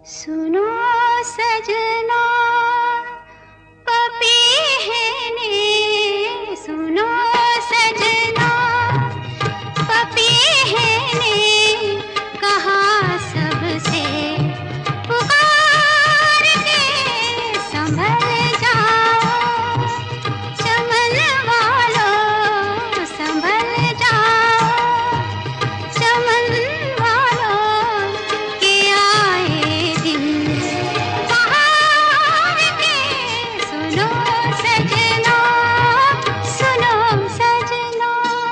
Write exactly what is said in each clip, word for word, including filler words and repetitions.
सुनो सजना पपीहने, सुनो सजना पपीहने, कहा सबसे पुकार के संभल जाओ, चमन वालों संभल जाओ, चमन वालों के आए दिन बहार के, सुनो सजना, सुनो सजना।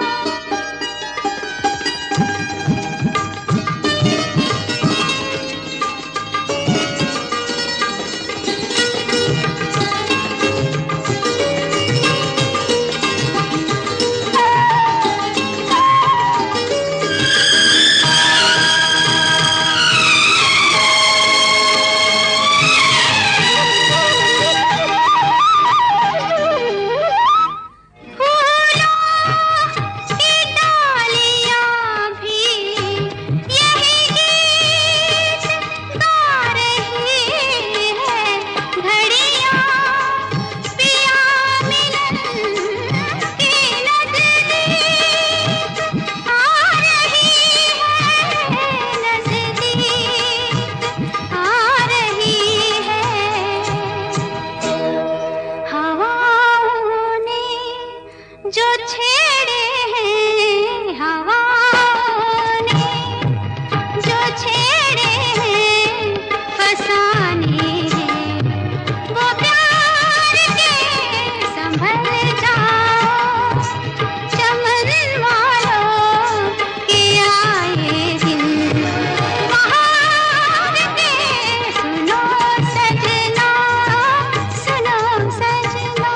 जो छेड़े हैं हवाओं ने, जो छेड़े हैं फसाने हैं, वो प्यार के संभल जाओ, चमन वालों के आए दिन बहार के, सुनो सजना, सुनो सजना।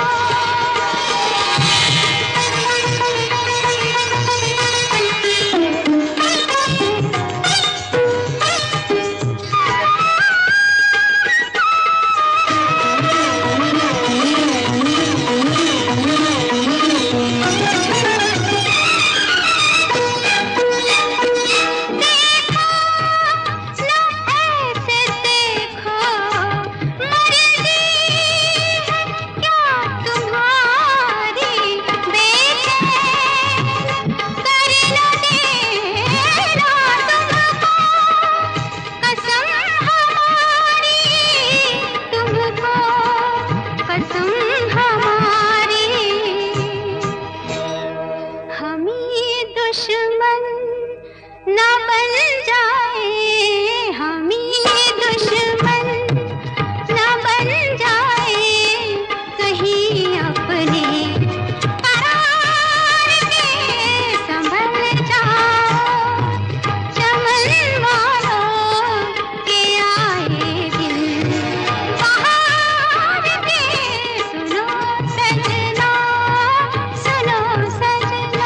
दुश्मन न बन जाए, हम ही दुश्मन न बन जाए, कहीं अपने करार के संभल जाओ, चमन वालों के आए दिन बहार के, सुनो सजना, सुनो सजना।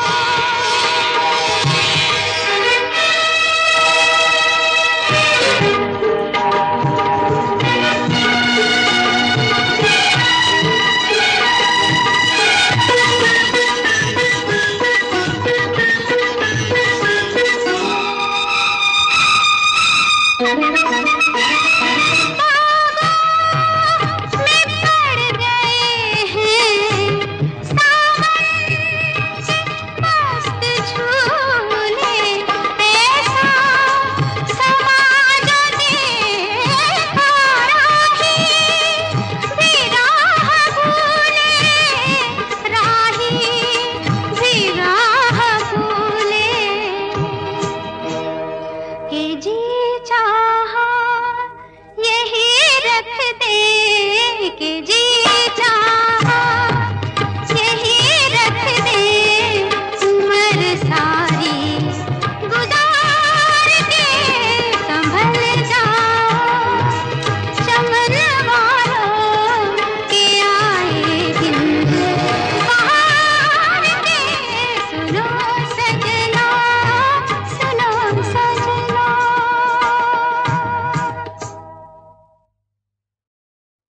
जी चाहा यही रख दे कि जी